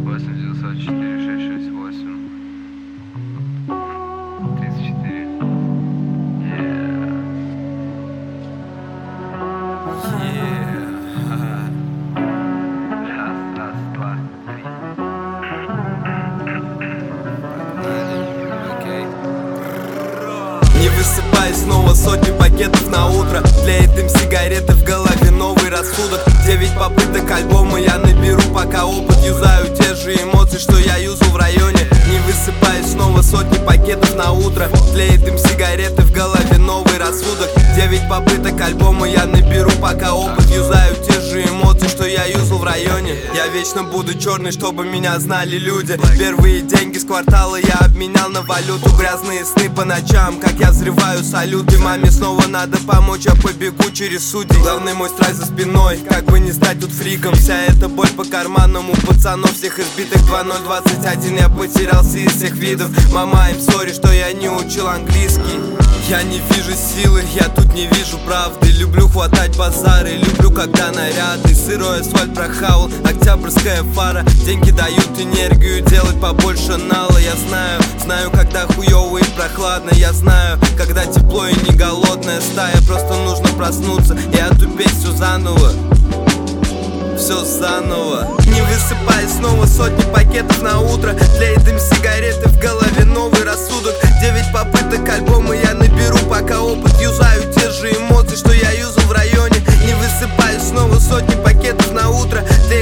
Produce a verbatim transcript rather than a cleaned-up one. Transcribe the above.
восемь девятьсот четыре шесть шесть восемь тридцать четыре. Раз, раз, два, три. Окей. Не высыпай снова сотни пакетов на утро. Тлеет дым сигареты, в голове новый рассудок. Девять попыток альбома я наберу пока опыт. Юзаю те же эмоции, что я юзал в районе. Не высыпай снова сотни пакетов на утро. Тлеет дым сигареты, в голове новый рассудок. Девять попыток альбома я наберу пока опыт. Юзаю те же эмоции, что я юзал в районе. Я вечно буду черный, чтобы меня знали люди. Первые деньги с квартала я обменял на валюту. Грязные сны по ночам, как я взрываю салюты. Маме снова надо помочь, я побегу через судей. Главный мой страх за спиной, как бы не стать тут фриком. Вся эта боль по карманам у пацанов всех избитых. Два ноль двадцать один я потерялся из всех видов. Мама, им сори, что я не учил английский. Я не вижу силы, я тут не вижу правды. Люблю хватать базары, люблю когда наряды. Сырой асфальт прохавал, октябрьская фара. Деньги дают энергию, делать побольше нала. Я знаю, знаю, когда хуёво и прохладно. Я знаю, когда тепло и не голодная стая. Просто нужно проснуться и отупеть все заново. Все заново. Не высыпай снова сотни пакетов на утро. Тлеет дым сигареты, в голове новый рассудок. Девять попыток альбома я наберу пока опыт. Юзаю те же эмоции, что я юзал в районе. Не высыпай снова сотни пакетов на утро.